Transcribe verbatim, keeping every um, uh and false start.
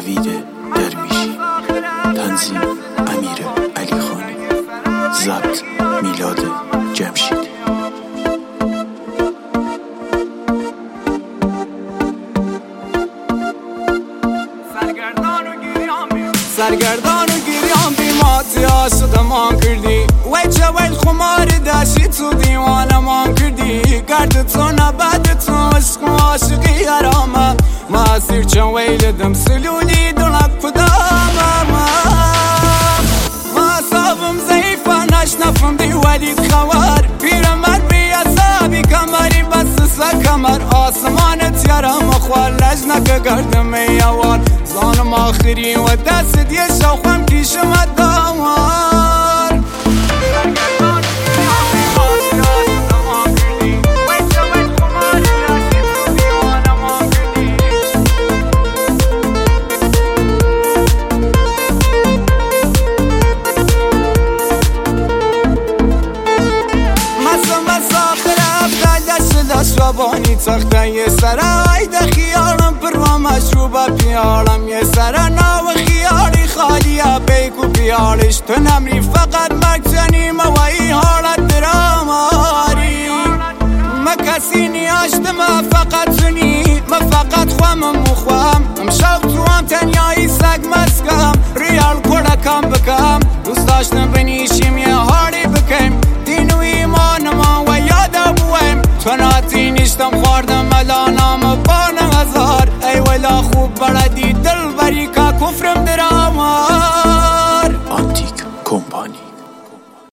نوید درویشی، تنظیم امیر علی خانی، ضبط میلاد جمشیدی. سرگردان و گریان بیماتی عاشقمان کردی وی جویل خمار داشتی تو دیوانمان کردی گرد تو نبد تو عشق و عاشقی حرامه ما سیر چون ویلدم سلولی دلک کدامه ما صابم ضعیفه نشنفم دی ولید خوار پیرمرد بی عصابی کمری بس سکمر آسمانت یارم خوال لجنک گردم ایوار زانم آخری و دست دیه شوخم کشم دامار شبانی تخته یه سره عید خیالم پروا مشروبه پیالم یه سره ناو خیالی خالیه بیگو پیالش تو نمری فقط مکتنی موایی حالت دراماری ما کسی نیاشته ما فقط تونی ما فقط خوامم و خوام امشب تو هم تنیایی سگ مسکم ریال کلکم بکم دوست داشتم بنیشیم یه حالی بکم دین و ایمان ما و یاد بویم تو ناتی نیستم خوردم الان